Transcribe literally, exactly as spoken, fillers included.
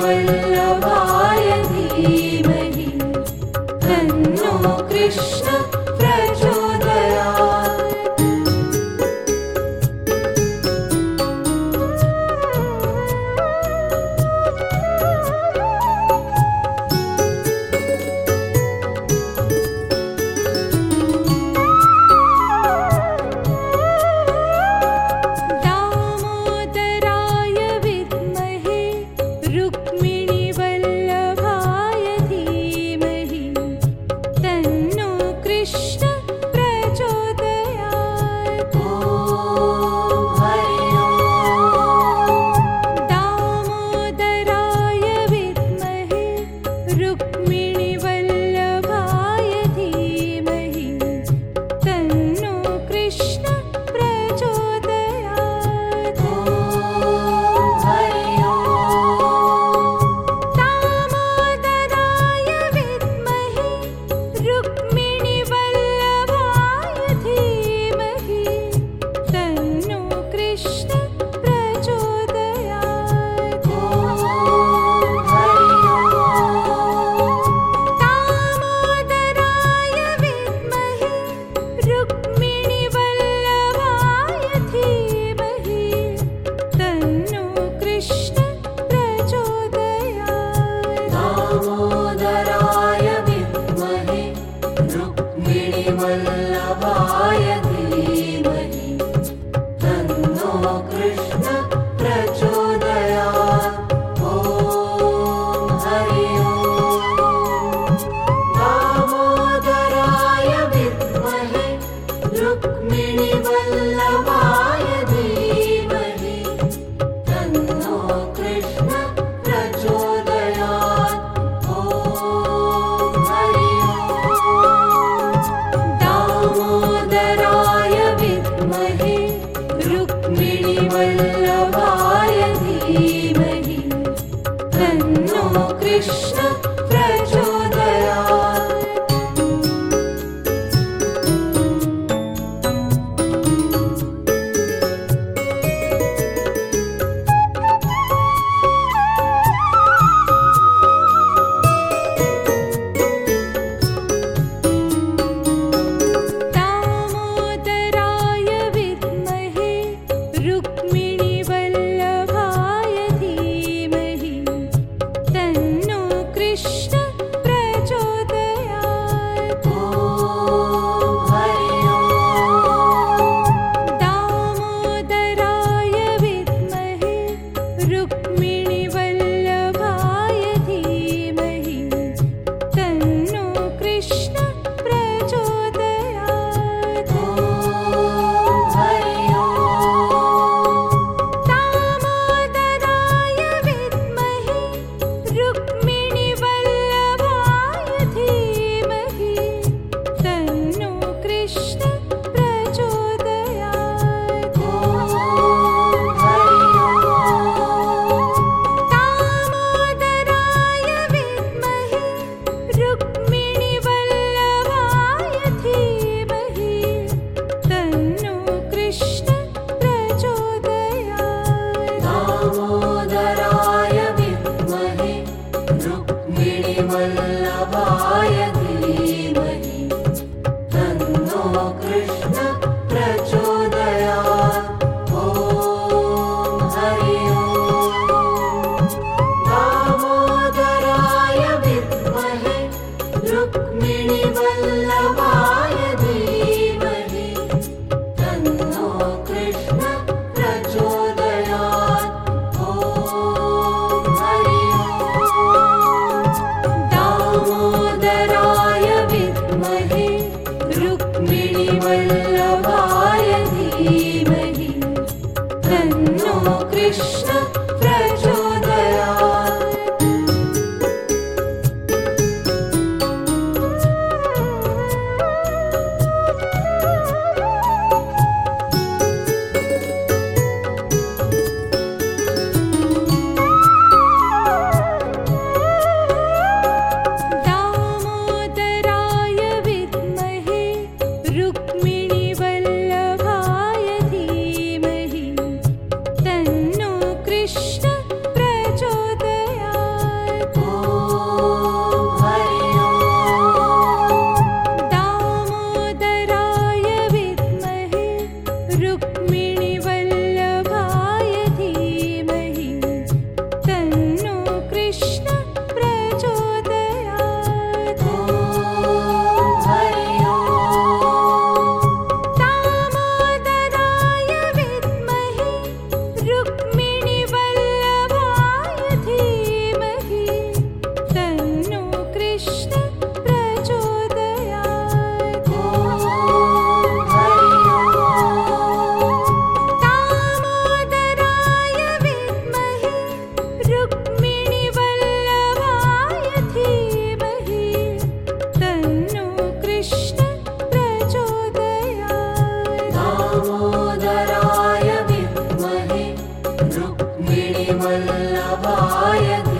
रुक्मिणीवल्लभाय धीमहि तन्नो कृष्ण प्रचोदयात्। दामोदराय विद्महे रुक्मिणीवल्लभाय धीमहि तन्नो कृष्ण प्रचोदयात्। ॐ हरि ओम्। दामोदराय विद्महे रुक्मिणीवल्लभाय धीमहि तन्नो कृष्ण प्रचोदयात्। ॐ हरि ओम्। दामोदराय विद्महे रुक्मिणीवल्लभाय धीमहि तन्नो कृष्ण प्रचोदयात्। ॐ हरि ओम्। दामोदराय विद्महे रुक्मिणीवल्लभाय धीमहि तन्नो कृष्ण प्रचोदयात्। दामोदराय विद्महे रुक्मिणीवल्लभाय धीमहि तन्नो कृष्ण प्रचोदयात्। ॐ हरि ओम्। दामोदराय विद्महे रुक्मिणीवल्लभाय धीमहि तन्नो कृष्ण प्रचोदयात्। ॐ हरि ओम्। दामोदराय विद्महे रुक्मिणीवल्लभाय धीमहि तन्नो कृष्ण प्रचोदयात्। दामोदराय विद्महे रुक्मिणीवल्लभाय धीमहि तन्नो कृष्ण प्रचोदयात्। ॐ हरि ओम्। दामोदराय विद्महे रुक्मिणीवल्लभाय धीमहि तन्नो कृष्ण प्रचोदयात्। ॐ हरि ओम्। दामोदराय विद्महे रुक्मिणीवल्लभाय धीमहि तन्नो कृष्ण प्रचोदयात्। ॐ हरि ओम्। माधवाय